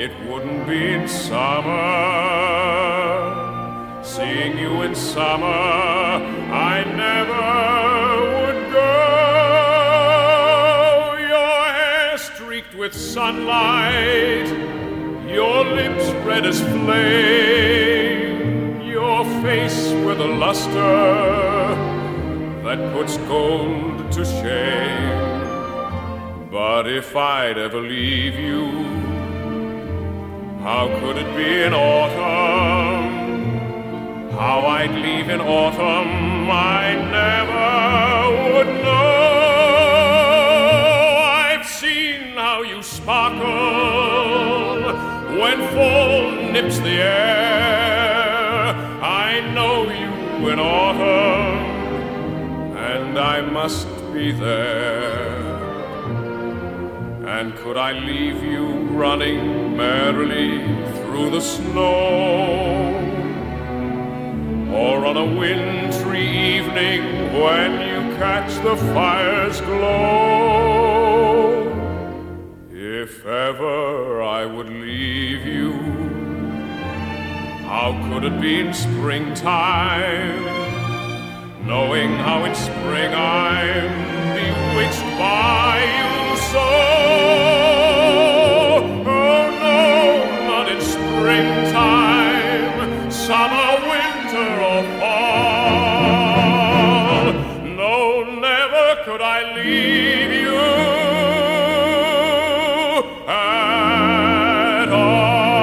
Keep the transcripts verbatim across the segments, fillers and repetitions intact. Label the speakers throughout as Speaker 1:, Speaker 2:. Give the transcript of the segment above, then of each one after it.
Speaker 1: it wouldn't be in summer. Seeing you in summer, I never would go. Your hair streaked with sunlight, your lips red as flame, your face with a luster that puts gold to shame. But if I'd ever leave you, how could it be in autumn? How I'd leave in autumn, I never would know. I've seen how you sparkle when fall nips the air. I know you in autumn, and I must be there. And could I leave you running merrily through the snow, or on a wintry evening when you catch the fire's glow? If ever I would leave you, how could it be in springtime, knowing how in spring I'm bewitched by you so? Oh no, not in springtime, summer, winter, or fall. No, never could I leave you at all.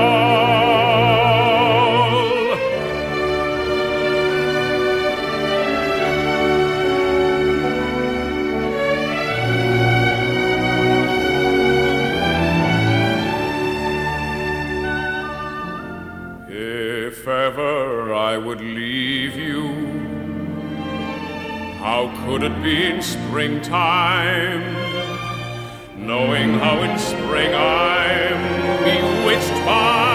Speaker 1: If ever I would leave you, how could it be in springtime, knowing how in spring I'm bewitched by